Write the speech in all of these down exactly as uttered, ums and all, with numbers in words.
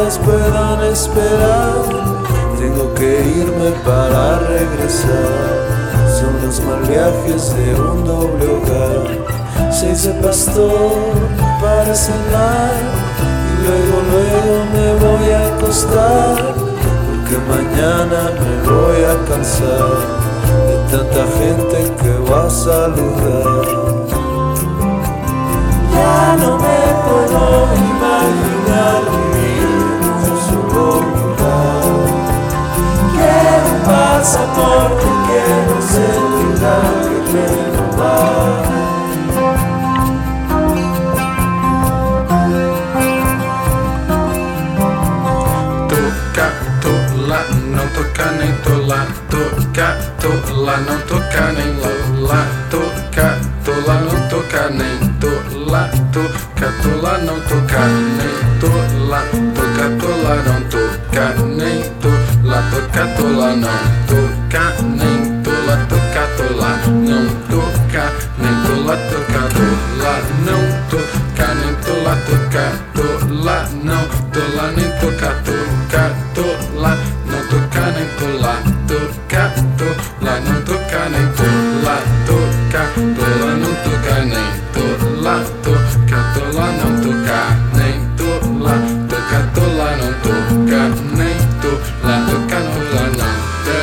todas puedan esperar. Tengo que irme para regresar. Son los mal viajes de un doble hogar. Seis de pastor para cenar y luego, luego me voy a acostar, porque mañana me voy a cansar de tanta gente que va a saludar. Ya no me puedo imaginar vivir en un solo lugar. Quiero un pasaporte que no se tenga que renovar. No toca nem tola, toca tola, não toca nem lola, toca tola, não toca nem tola, toca tola, não toca nem tola, toca tola, não toca nem tola, toca tola, não toca nem tola, toca tola, não toca nem tola, toca tola, não toca nem tola, toca tola, não tola nem toca, toca tola. Não toca nem tola, toca tola, não toca nem tola, toca tola, não toca nem tola, toca tola, não toca nem tola, toca tola, não toca nem tola, toca tola, não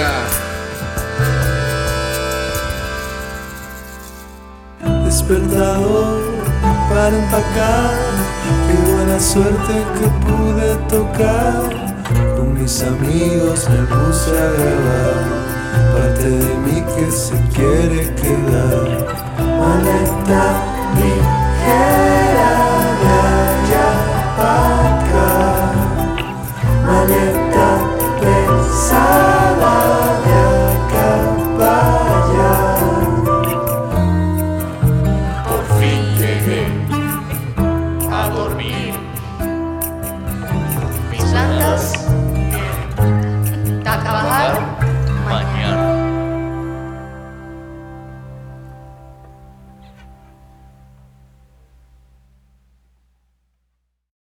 toca. Despertador para empacar, qué buena suerte que pude tocar. Con mis amigos me puse a grabar parte de mí que se quiere quedar. Maleta ligera de allá para acá, maleta pesada de acá para allá. Por fin llegué a dormir. Mis latas